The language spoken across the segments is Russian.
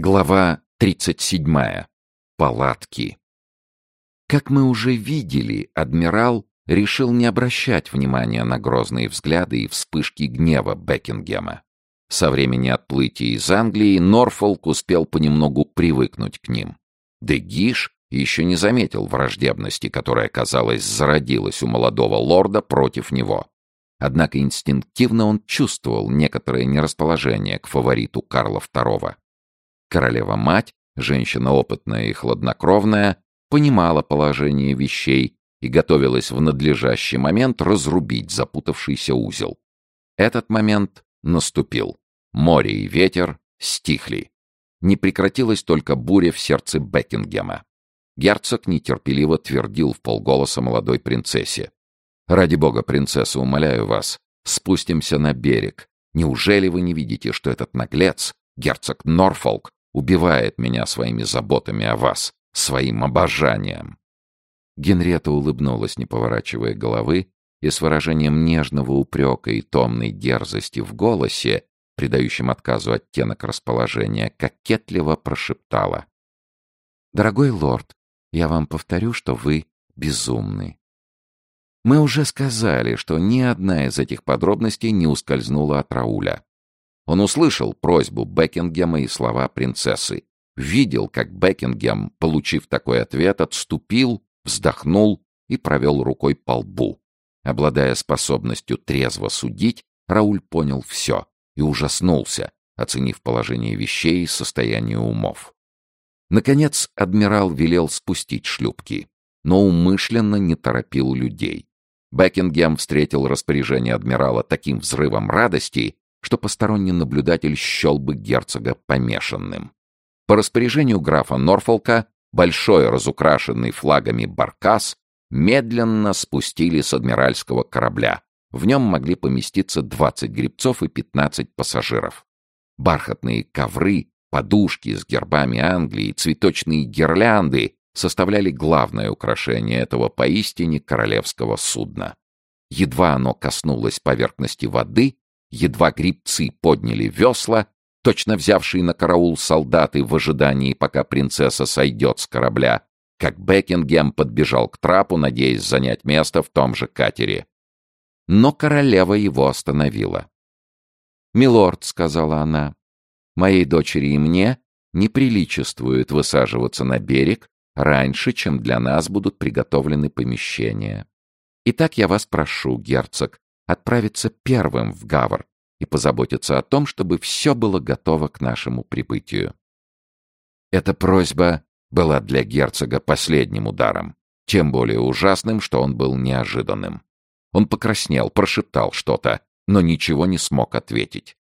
Глава 37. Палатки. Как мы уже видели, адмирал решил не обращать внимания на грозные взгляды и вспышки гнева Бекингема. Со времени отплытия из Англии Норфолк успел понемногу привыкнуть к ним. Де Гиш еще не заметил враждебности, которая, казалось, зародилась у молодого лорда против него. Однако инстинктивно он чувствовал некоторое нерасположение к фавориту Карла II. Королева-мать, женщина опытная и хладнокровная, понимала положение вещей и готовилась в надлежащий момент разрубить запутавшийся узел. Этот момент наступил. Море и ветер стихли. Не прекратилась только буря в сердце Бекингема. Герцог нетерпеливо твердил вполголоса молодой принцессе: «Ради бога, принцесса, умоляю вас, спустимся на берег. Неужели вы не видите, что этот наглец, герцог Норфолк, убивает меня своими заботами о вас, своим обожанием?» Генриетта улыбнулась, не поворачивая головы, и с выражением нежного упрека и томной дерзости в голосе, придающим отказу оттенок расположения, кокетливо прошептала: «Дорогой лорд, я вам повторю, что вы безумны». Мы уже сказали, что ни одна из этих подробностей не ускользнула от Рауля. Он услышал просьбу Бекингема и слова принцессы. Видел, как Бекингем, получив такой ответ, отступил, вздохнул и провел рукой по лбу. Обладая способностью трезво судить, Рауль понял все и ужаснулся, оценив положение вещей и состояние умов. Наконец, адмирал велел спустить шлюпки, но умышленно не торопил людей. Бекингем встретил распоряжение адмирала таким взрывом радости, что посторонний наблюдатель счел бы герцога помешанным. По распоряжению графа Норфолка большой разукрашенный флагами баркас медленно спустили с адмиральского корабля. В нем могли поместиться 20 гребцов и 15 пассажиров. Бархатные ковры, подушки с гербами Англии, цветочные гирлянды составляли главное украшение этого поистине королевского судна. Едва оно коснулось поверхности воды, едва гребцы подняли весла, точно взявшие на караул солдаты в ожидании, пока принцесса сойдет с корабля, как Бекингем подбежал к трапу, надеясь занять место в том же катере. Но королева его остановила. «Милорд», — сказала она, — «моей дочери и мне не приличествует высаживаться на берег раньше, чем для нас будут приготовлены помещения. Итак, я вас прошу, герцог, отправиться первым в Гавр и позаботиться о том, чтобы все было готово к нашему прибытию». Эта просьба была для герцога последним ударом, тем более ужасным, что он был неожиданным. Он покраснел, прошептал что-то, но ничего не смог ответить.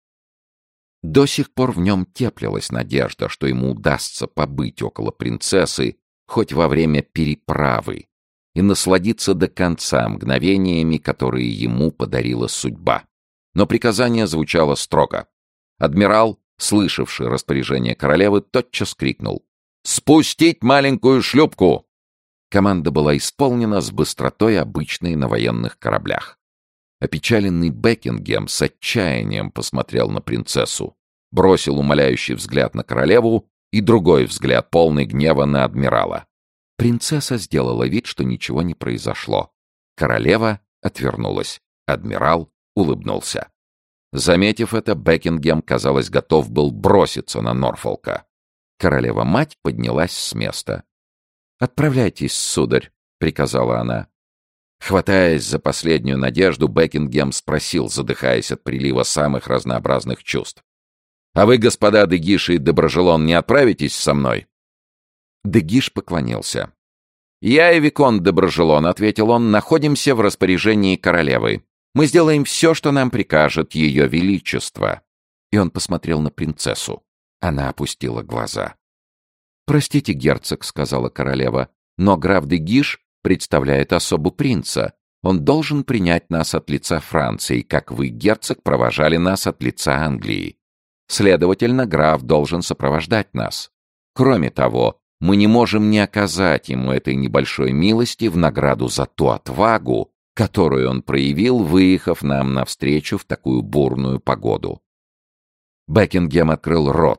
До сих пор в нем теплилась надежда, что ему удастся побыть около принцессы хоть во время переправы и насладиться до конца мгновениями, которые ему подарила судьба. Но приказание звучало строго. Адмирал, слышавший распоряжение королевы, тотчас крикнул: «Спустить маленькую шлюпку!» Команда была исполнена с быстротой, обычной на военных кораблях. Опечаленный Бекингем с отчаянием посмотрел на принцессу, бросил умоляющий взгляд на королеву и другой взгляд, полный гнева, на адмирала. Принцесса сделала вид, что ничего не произошло. Королева отвернулась. Адмирал улыбнулся. Заметив это, Бекингем, казалось, готов был броситься на Норфолка. Королева-мать поднялась с места. «Отправляйтесь, сударь», — приказала она. Хватаясь за последнюю надежду, Бекингем спросил, задыхаясь от прилива самых разнообразных чувств: «А вы, господа де Гиш и де Брожелон, не отправитесь со мной?» Де Гиш поклонился. «Я и виконт де Брожелон», — ответил он, — «находимся в распоряжении королевы. Мы сделаем все, что нам прикажет ее величество». И он посмотрел на принцессу. Она опустила глаза. «Простите, герцог», — сказала королева, — «но граф де Гиш представляет особу принца. Он должен принять нас от лица Франции, как вы, герцог, провожали нас от лица Англии. Следовательно, граф должен сопровождать нас. Кроме того, мы не можем не оказать ему этой небольшой милости в награду за ту отвагу, которую он проявил, выехав нам навстречу в такую бурную погоду». Бекингем открыл рот,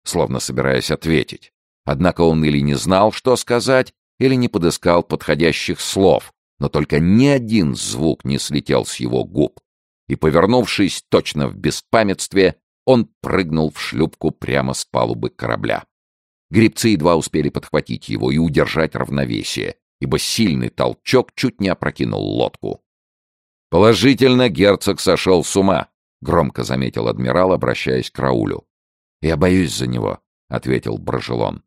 словно собираясь ответить. Однако он или не знал, что сказать, или не подыскал подходящих слов, но только ни один звук не слетел с его губ. И, повернувшись точно в беспамятстве, он прыгнул в шлюпку прямо с палубы корабля. Гребцы едва успели подхватить его и удержать равновесие, ибо сильный толчок чуть не опрокинул лодку. «Положительно, герцог сошел с ума», — громко заметил адмирал, обращаясь к Раулю. «Я боюсь за него», — ответил Брожелон.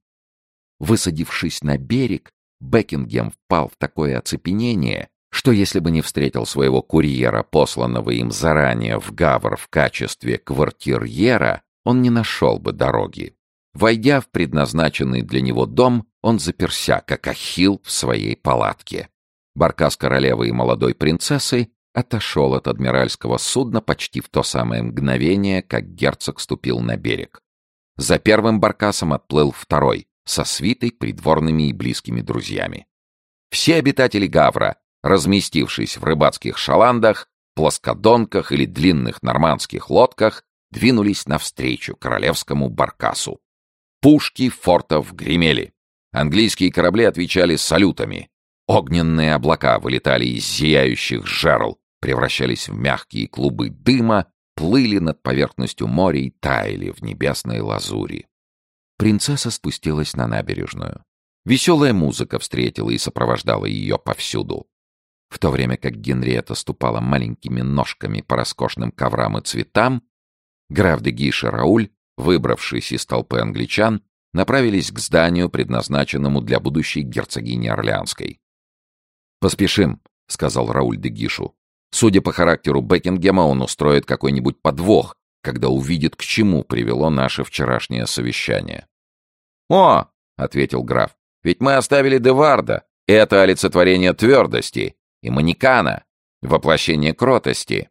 Высадившись на берег, Бекингем впал в такое оцепенение, что если бы не встретил своего курьера, посланного им заранее в Гавр в качестве квартирьера, он не нашел бы дороги. Войдя в предназначенный для него дом, он заперся, как Ахилл в своей палатке. Баркас королевы и молодой принцессы отошел от адмиральского судна почти в то самое мгновение, как герцог ступил на берег. За первым баркасом отплыл второй, со свитой, придворными и близкими друзьями. Все обитатели Гавра, разместившись в рыбацких шаландах, плоскодонках или длинных нормандских лодках, двинулись навстречу королевскому баркасу. Пушки фортов гремели. Английские корабли отвечали салютами. Огненные облака вылетали из зияющих жерл, превращались в мягкие клубы дыма, плыли над поверхностью моря и таяли в небесной лазури. Принцесса спустилась на набережную. Веселая музыка встретила и сопровождала ее повсюду. В то время как Генриетта ступала маленькими ножками по роскошным коврам и цветам, граф де Гиш и Рауль, выбравшись из толпы англичан, направились к зданию, предназначенному для будущей герцогини Орлеанской. «Поспешим», — сказал Рауль де Гишу. «Судя по характеру Бекингема, он устроит какой-нибудь подвох, когда увидит, к чему привело наше вчерашнее совещание». «О!» — ответил граф. «Ведь мы оставили Деварда. Это олицетворение твердости, и Манекана — воплощение кротости».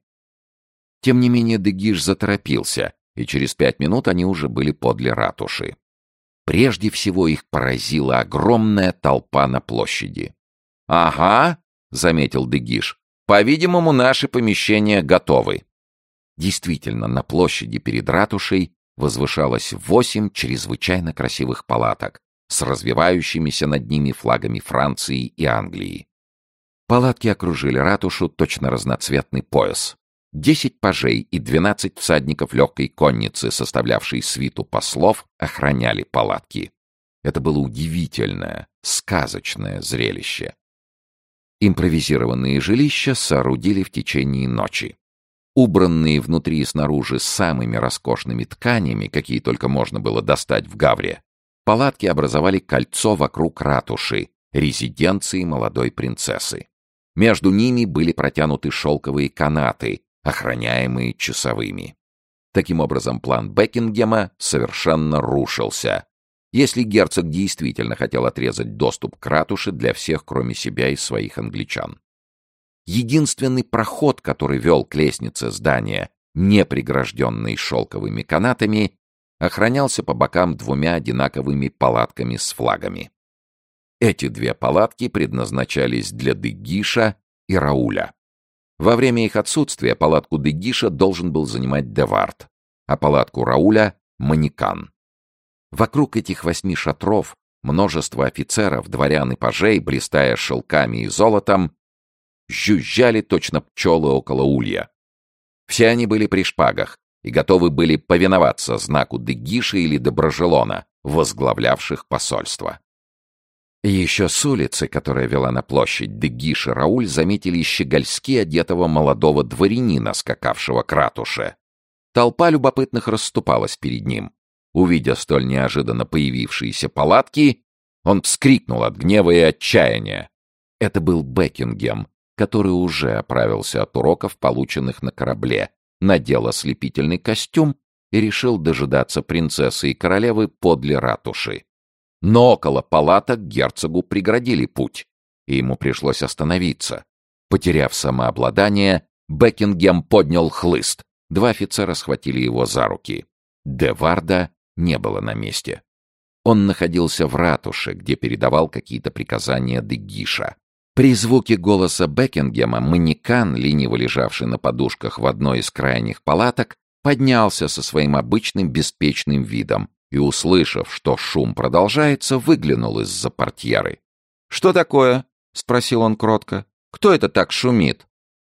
Тем не менее де Гиш заторопился, и через 5 минут они уже были подле ратуши. Прежде всего их поразила огромная толпа на площади. «Ага», — заметил де Гиш, — «по-видимому, наши помещения готовы». Действительно, на площади перед ратушей возвышалось 8 чрезвычайно красивых палаток с развивающимися над ними флагами Франции и Англии. Палатки окружили ратушу точно разноцветный пояс. 10 пажей и 12 всадников легкой конницы, составлявшие свиту послов, охраняли палатки. Это было удивительное, сказочное зрелище. Импровизированные жилища соорудили в течение ночи. Убранные внутри и снаружи самыми роскошными тканями, какие только можно было достать в Гавре, палатки образовали кольцо вокруг ратуши, резиденции молодой принцессы. Между ними были протянуты шелковые канаты, охраняемые часовыми. Таким образом, план Бекингема совершенно рушился. Если герцог действительно хотел отрезать доступ к ратуше для всех, кроме себя и своих англичан. Единственный проход, который вел к лестнице здания, не прегражденный шелковыми канатами, охранялся по бокам 2 одинаковыми палатками с флагами. Эти 2 палатки предназначались для де Гиша и Рауля. Во время их отсутствия палатку де Гиша должен был занимать Девард, а палатку Рауля — Манекан. Вокруг этих 8 шатров множество офицеров, дворян и пажей, блистая шелками и золотом, жужжали точно пчелы около улья. Все они были при шпагах и готовы были повиноваться знаку де Гиша или де Брожелона, возглавлявших посольство. И еще с улицы, которая вела на площадь, де Гиш и Рауль заметили щегольски одетого молодого дворянина, скакавшего к ратуше. Толпа любопытных расступалась перед ним. Увидя столь неожиданно появившиеся палатки, он вскрикнул от гнева и отчаяния. Это был Бекингем, который уже оправился от уроков, полученных на корабле, надел ослепительный костюм и решил дожидаться принцессы и королевы подле ратуши. Но около палаток герцогу преградили путь, и ему пришлось остановиться. Потеряв самообладание, Бекингем поднял хлыст. 2 офицера схватили его за руки. Деварда не было на месте. Он находился в ратуше, где передавал какие-то приказания де Гиша. При звуке голоса Бекингема Манекан, лениво лежавший на подушках в одной из крайних палаток, поднялся со своим обычным беспечным видом и, услышав, что шум продолжается, выглянул из-за портьеры. «Что такое?» — спросил он кротко. «Кто это так шумит?»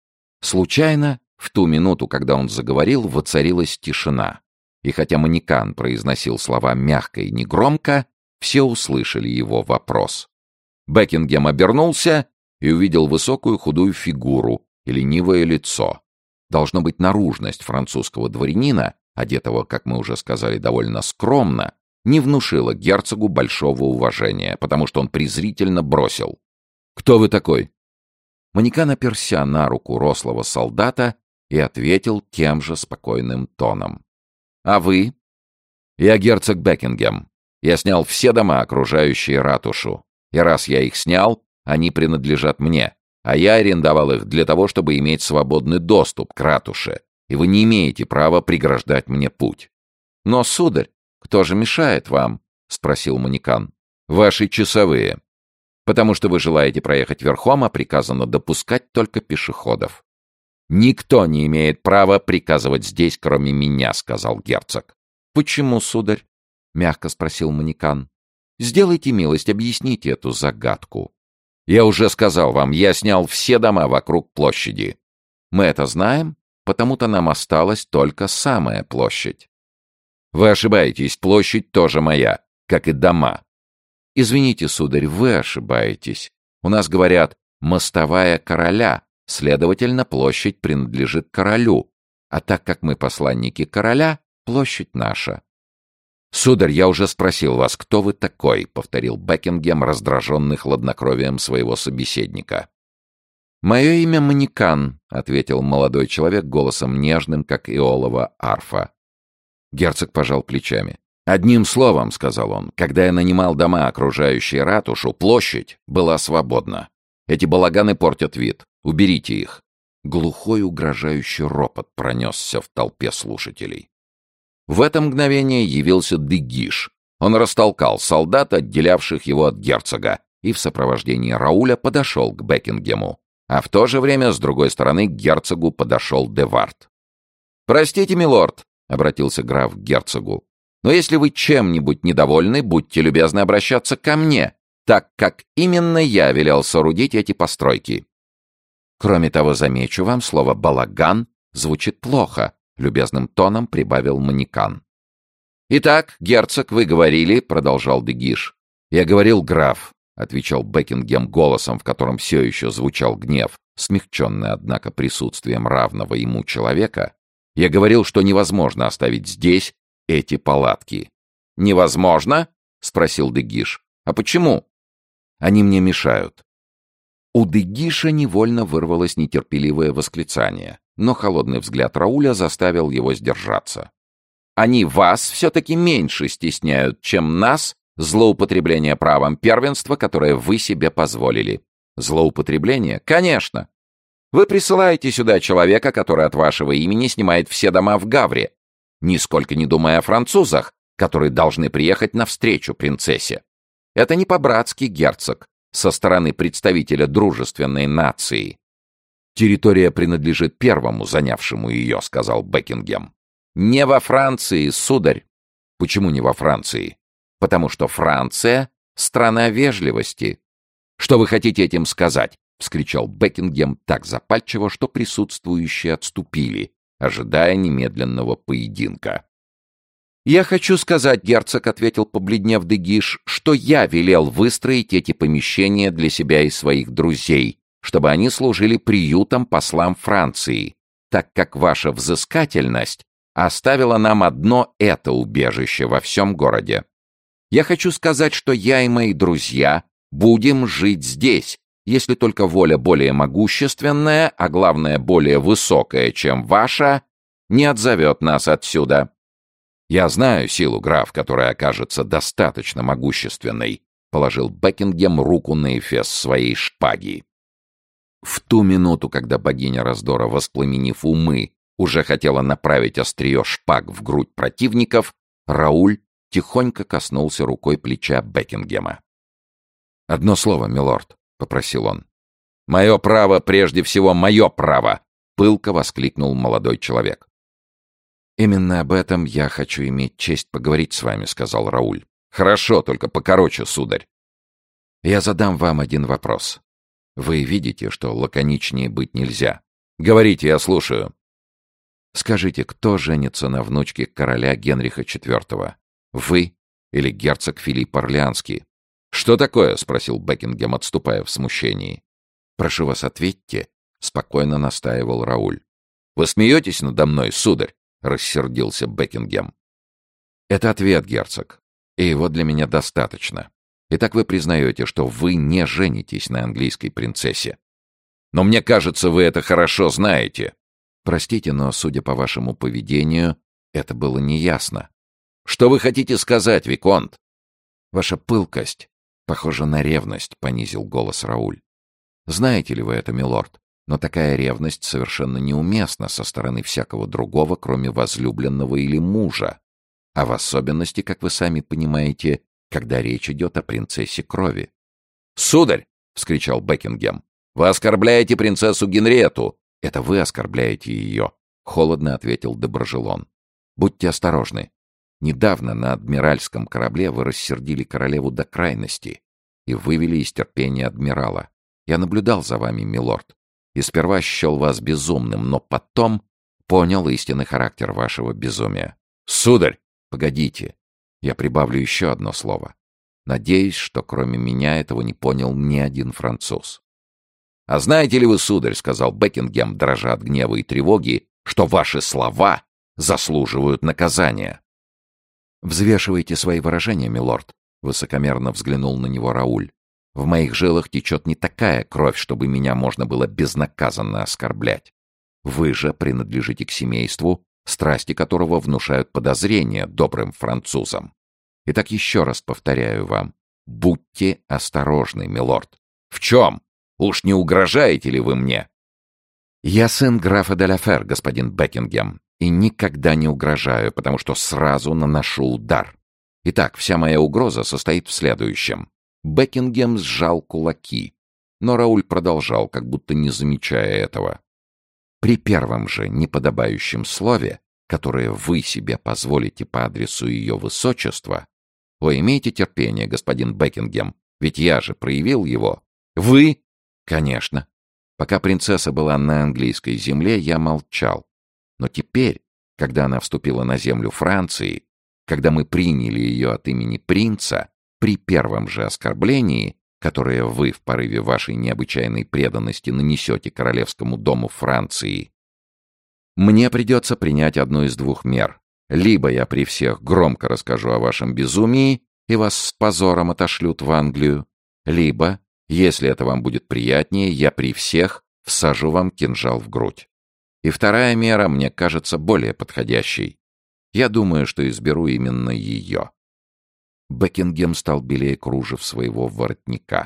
Случайно, в ту минуту, когда он заговорил, воцарилась тишина. И хотя манекан произносил слова мягко и негромко, все услышали его вопрос. Бекингем обернулся и увидел высокую худую фигуру и ленивое лицо. Должно быть, наружность французского дворянина, одетого, как мы уже сказали, довольно скромно, не внушила герцогу большого уважения, потому что он презрительно бросил: «Кто вы такой?» Манекан оперся на руку рослого солдата и ответил тем же спокойным тоном: «А вы?» «Я герцог Бекингем. Я снял все дома, окружающие ратушу. И раз я их снял, они принадлежат мне, а я арендовал их для того, чтобы иметь свободный доступ к ратуше, и вы не имеете права преграждать мне путь». «Но, сударь, кто же мешает вам?» — спросил манекан. «Ваши часовые. Потому что вы желаете проехать верхом, а приказано допускать только пешеходов». «Никто не имеет права приказывать здесь, кроме меня», — сказал герцог. «Почему, сударь?» — мягко спросил манекан. «Сделайте милость, объясните эту загадку». «Я уже сказал вам, я снял все дома вокруг площади». «Мы это знаем, потому-то нам осталась только самая площадь». «Вы ошибаетесь, площадь тоже моя, как и дома». «Извините, сударь, вы ошибаетесь. У нас говорят «мостовая короля», следовательно, площадь принадлежит королю, а так как мы посланники короля, площадь наша». «Сударь, я уже спросил вас, кто вы такой?» — повторил Бекингем, раздраженный хладнокровием своего собеседника. «Мое имя Манекан», — ответил молодой человек голосом нежным, как иолова арфа. Герцог пожал плечами. «Одним словом, — сказал он, — когда я нанимал дома, окружающие ратушу, площадь была свободна. Эти балаганы портят вид. Уберите их». Глухой угрожающий ропот пронесся в толпе слушателей. В это мгновение явился Дегиш. Он растолкал солдат, отделявших его от герцога, и в сопровождении Рауля подошел к Бекингему. А в то же время с другой стороны к герцогу подошел де Вард. «Простите, милорд», — обратился граф к герцогу, «но если вы чем-нибудь недовольны, будьте любезны обращаться ко мне, так как именно я велел соорудить эти постройки. Кроме того, замечу вам, слово «балаган» звучит плохо», — любезным тоном прибавил манекан. «Итак, герцог, вы говорили», — продолжал Дегиш. «Я говорил, граф», — отвечал Бекингем голосом, в котором все еще звучал гнев, смягченный, однако, присутствием равного ему человека. «Я говорил, что невозможно оставить здесь эти палатки». «Невозможно?» — спросил Дегиш. «А почему?» «Они мне мешают». У Дегиша невольно вырвалось нетерпеливое восклицание, но холодный взгляд Рауля заставил его сдержаться. «Они вас все-таки меньше стесняют, чем нас, злоупотребление правом первенства, которое вы себе позволили». «Злоупотребление? Конечно. Вы присылаете сюда человека, который от вашего имени снимает все дома в Гавре, нисколько не думая о французах, которые должны приехать навстречу принцессе. Это не по-братски, герцог, со стороны представителя дружественной нации». «Территория принадлежит первому, занявшему ее», — сказал Бекингем. «Не во Франции, сударь». «Почему не во Франции?» «Потому что Франция — страна вежливости». «Что вы хотите этим сказать?» — вскричал Бекингем так запальчиво, что присутствующие отступили, ожидая немедленного поединка. «Я хочу сказать, герцог, — ответил побледнев Дегиш, — что я велел выстроить эти помещения для себя и своих друзей, чтобы они служили приютом послам Франции, так как ваша взыскательность оставила нам одно это убежище во всем городе. Я хочу сказать, что я и мои друзья будем жить здесь, если только воля более могущественная, а главное более высокая, чем ваша, не отзовет нас отсюда». «Я знаю силу, граф, которая окажется достаточно могущественной», — положил Бекингем руку на эфес своей шпаги. В ту минуту, когда богиня раздора, воспламенив умы, уже хотела направить острие шпаг в грудь противников, Рауль тихонько коснулся рукой плеча Бекингема. «Одно слово, милорд», — попросил он. «Мое право, прежде всего, мое право!» — пылко воскликнул молодой человек. «Именно об этом я хочу иметь честь поговорить с вами», — сказал Рауль. «Хорошо, только покороче, сударь. Я задам вам один вопрос. Вы видите, что лаконичнее быть нельзя. Говорите, я слушаю». «Скажите, кто женится на внучке короля Генриха IV? Вы или герцог Филипп Орлеанский?» «Что такое?» — спросил Бекингем, отступая в смущении. «Прошу вас, ответьте», — спокойно настаивал Рауль. «Вы смеетесь надо мной, сударь?» — рассердился Бекингем. «Это ответ, герцог, и его для меня достаточно. Итак, вы признаете, что вы не женитесь на английской принцессе. Но мне кажется, вы это хорошо знаете». «Простите, но, судя по вашему поведению, это было неясно». «Что вы хотите сказать, виконт?» «Ваша пылкость похожа на ревность», — понизил голос Рауль. «Знаете ли вы это, милорд? Но такая ревность совершенно неуместна со стороны всякого другого, кроме возлюбленного или мужа. А в особенности, как вы сами понимаете, когда речь идет о принцессе крови». «Сударь!» — вскричал Бекингем. «Вы оскорбляете принцессу Генриетту!» «Это вы оскорбляете ее», — холодно ответил Доброжелон. «Будьте осторожны. Недавно на адмиральском корабле вы рассердили королеву до крайности и вывели из терпения адмирала. Я наблюдал за вами, милорд, и сперва счел вас безумным, но потом понял истинный характер вашего безумия». «Сударь!» «Погодите, я прибавлю еще одно слово. Надеюсь, что кроме меня этого не понял ни один француз». «А знаете ли вы, сударь, — сказал Бекингем, дрожа от гнева и тревоги, — что ваши слова заслуживают наказания?» «Взвешивайте свои выражения, милорд», — высокомерно взглянул на него Рауль. «В моих жилах течет не такая кровь, чтобы меня можно было безнаказанно оскорблять. Вы же принадлежите к семейству, страсти которого внушают подозрения добрым французам. Итак, еще раз повторяю вам, будьте осторожны, милорд». «В чем? Уж не угрожаете ли вы мне?» «Я сын графа де ла Фер, господин Бекингем, и никогда не угрожаю, потому что сразу наношу удар. Итак, вся моя угроза состоит в следующем». Бекингем сжал кулаки, но Рауль продолжал, как будто не замечая этого. «При первом же неподобающем слове, которое вы себе позволите по адресу ее высочества, вы имейте терпение, господин Бекингем, ведь я же проявил его». «Вы?» «Конечно. Пока принцесса была на английской земле, я молчал. Но теперь, когда она вступила на землю Франции, когда мы приняли ее от имени принца, при первом же оскорблении, которое вы в порыве вашей необычайной преданности нанесете королевскому дому Франции, мне придется принять одну из двух мер. Либо я при всех громко расскажу о вашем безумии, и вас с позором отошлют в Англию, либо, если это вам будет приятнее, я при всех всажу вам кинжал в грудь. И вторая мера мне кажется более подходящей. Я думаю, что изберу именно ее». Бекингем стал белее кружев своего воротника.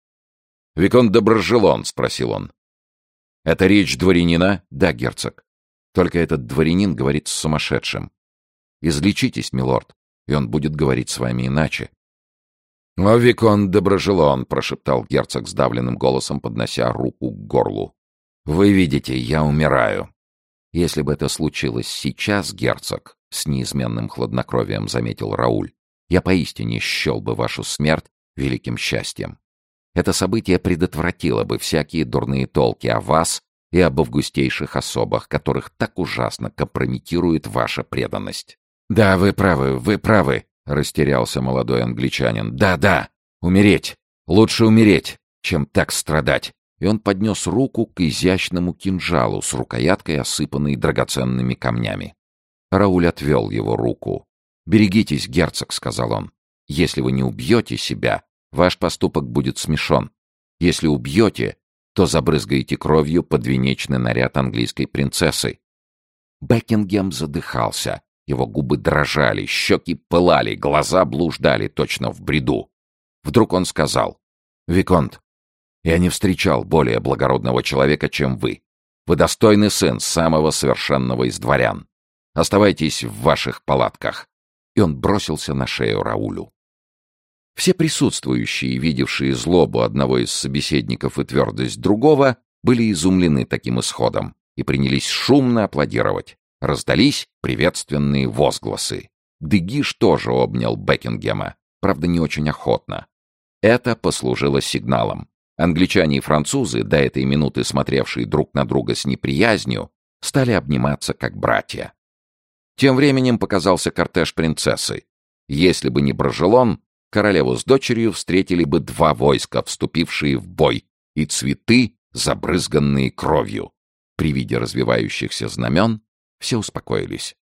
«Виконт Доброжелон?» — спросил он. «Это речь дворянина?» «Да, герцог. Только этот дворянин говорит с сумасшедшим. Излечитесь, милорд, и он будет говорить с вами иначе». «О, виконт Доброжелон!» — прошептал герцог сдавленным голосом, поднося руку к горлу. «Вы видите, я умираю». «Если бы это случилось сейчас, герцог», — с неизменным хладнокровием заметил Рауль, «я поистине счел бы вашу смерть великим счастьем. Это событие предотвратило бы всякие дурные толки о вас и об августейших особах, которых так ужасно компрометирует ваша преданность». «Да, вы правы», — растерялся молодой англичанин. «Да, умереть. Лучше умереть, чем так страдать». И он поднес руку к изящному кинжалу с рукояткой, осыпанной драгоценными камнями. Рауль отвел его руку. «Берегитесь, герцог», — сказал он. «Если вы не убьете себя, ваш поступок будет смешон. Если убьете, то забрызгаете кровью подвенечный наряд английской принцессы». Бекингем задыхался. Его губы дрожали, щеки пылали, глаза блуждали точно в бреду. Вдруг он сказал: «Виконт, я не встречал более благородного человека, чем вы. Вы достойный сын самого совершенного из дворян. Оставайтесь в ваших палатках». И он бросился на шею Раулю. Все присутствующие, видевшие злобу одного из собеседников и твердость другого, были изумлены таким исходом и принялись шумно аплодировать. Раздались приветственные возгласы. Дегиш тоже обнял Бекингема, правда, не очень охотно. Это послужило сигналом. Англичане и французы, до этой минуты смотревшие друг на друга с неприязнью, стали обниматься как братья. Тем временем показался кортеж принцессы. Если бы не Брожелон, королеву с дочерью встретили бы два войска, вступившие в бой, и цветы, забрызганные кровью. При виде развивающихся знамен все успокоились.